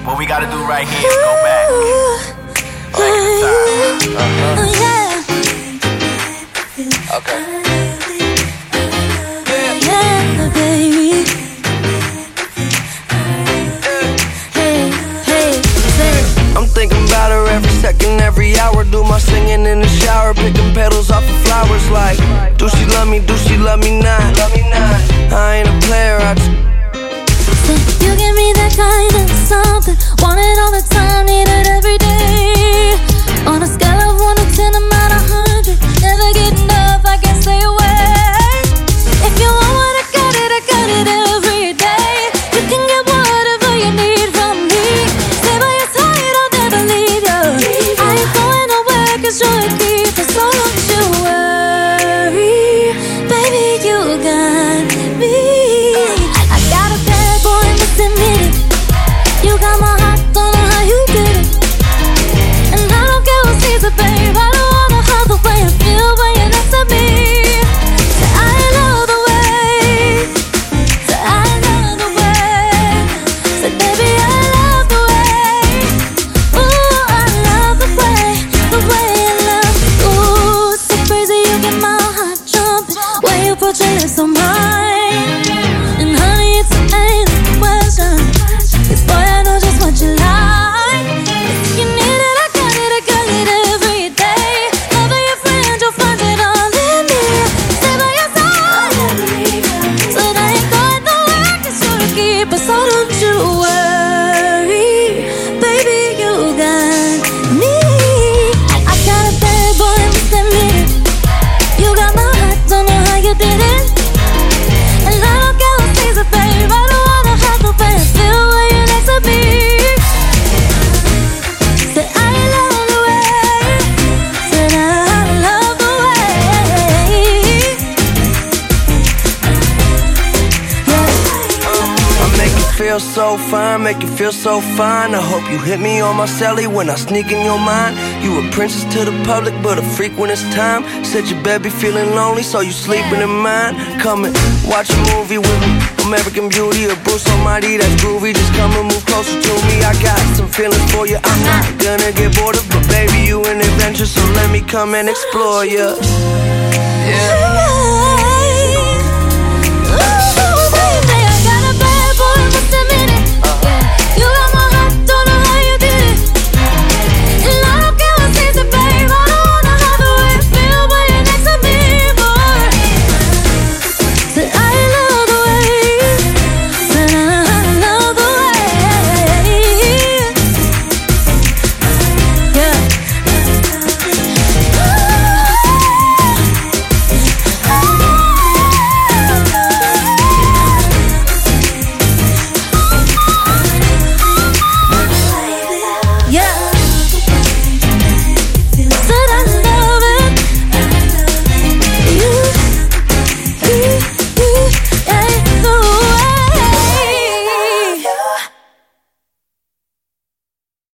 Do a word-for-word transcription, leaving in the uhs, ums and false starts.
What we gotta do right here is go back. Back in time. Uh-huh. Oh, yeah. Okay. Yeah, baby. Hey, hey, say. I'm thinking about her every second, every hour. Do my singing in the shower, picking petals off of flowers. Like, do she love me, do she love me not? Love me not. I ain't a player, I just Say, you give me that kind of something, want it all the time, need it every day. On a scale of one to ten, I'm at a hundred. Never get enough, I can't stay away. If you want what I got it, I got it every day. You can get whatever you need from me. Stay by your side, I'll never leave you. I ain't going nowhere, cause you're a keeper, so don't you worry. Baby, you got me. I got a bad boy, must admit it. You got my heart, don't know how you did it. And I don't care who sees it, babe. I don't wanna hide the way I feel when you're next to me. Say I love the way. Say I love the way. Say baby I love the way. Ooh, I love the way, the way I love. Ooh, so crazy you get my heart jumping when you put your lips on mine. And honey, it's an endless question. 'Cause boy, I know just what you like. If you need it, I got it, I got it every day. Loving your friend, you'll find it all in me. Stay by your side, so I ain't going nowhere, 'cause you're a keeper, so don't you worry. Baby, you got me. I, I got a bad boy, must admit it. You got my heart, don't know how you did it. And I don't care who sees it, babe. I don't wanna have the way I feel when you're next to me. Say I love the way. Said I love the way. Yeah. I make you feel so fine, make you feel so fine. I hope you hit me on my celly when I sneak in your mind. You a princess to the public, but a freak when it's time. Said your baby feeling lonely, so you sleeping in mine. Come and watch a movie with me, American Beauty or Bruce Almighty, that's groovy. Just come and move closer to me. I got some feelings for you, I'm not gonna get bored of, but baby you an adventure, so let me come and explore you. Yeah.